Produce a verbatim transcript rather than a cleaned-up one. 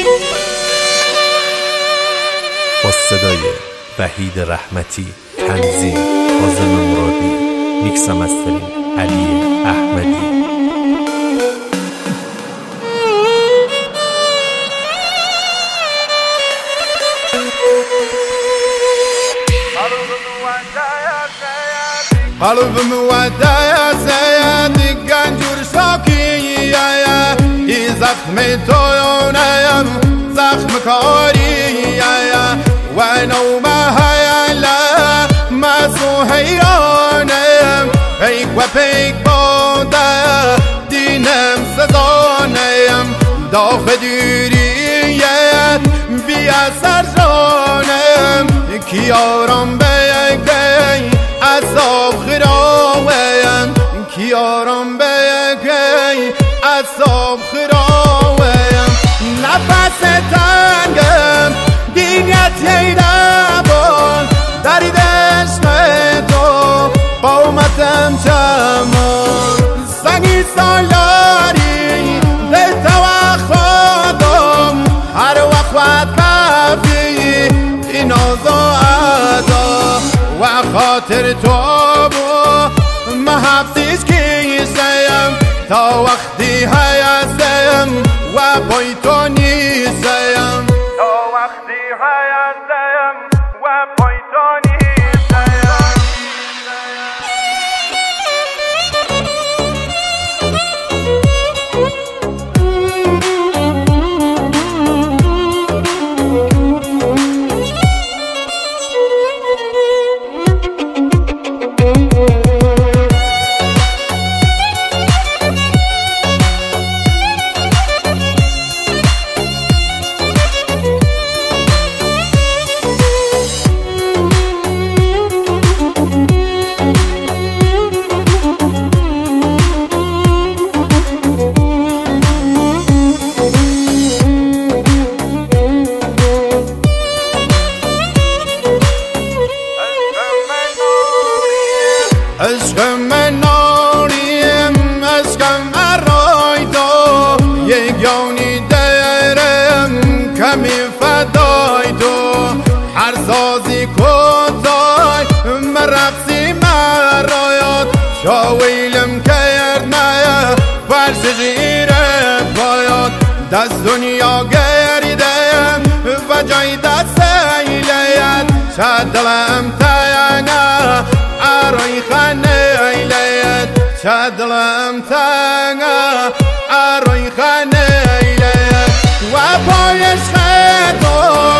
با صدای وحید رحمتی، تنظیم کاظم مرادی، میکس و مسترینگ علی احمدی. قلب مودع يا سيدي قنجور شوكي يا ای زخم تويونيم زخم كاري يا ونومها يا لا مسوحيانيم ايك وبيك بودا دينم سزانيم داخ ديريت بيا سرجانيم كيارم بيكي عصاب خراویم کیارم بیکی عصاب خراویم نفس تنگم دیگت یه نبان داری دشت تو قومتم چمان سنگی سالاری به تو خودم هر وقت کفی این آزادا و خاطر تو ما حفظیش کیسیم تا وقتی هستم و پای تو نیستم تا وقتی هستم و پای تو نیستم. عشق من ناریم عشقم ارای تو یگانی درم کمی فدای تو هر سازی کتای مرقصی مرایات شاویلم کرد نه فرش جیره پایات دست دنیا گریدم و جای دست ایلیت شدلم تینه ارای خانه ایلیت شدلم تینه ارای خانه ایلیت و پایش خطو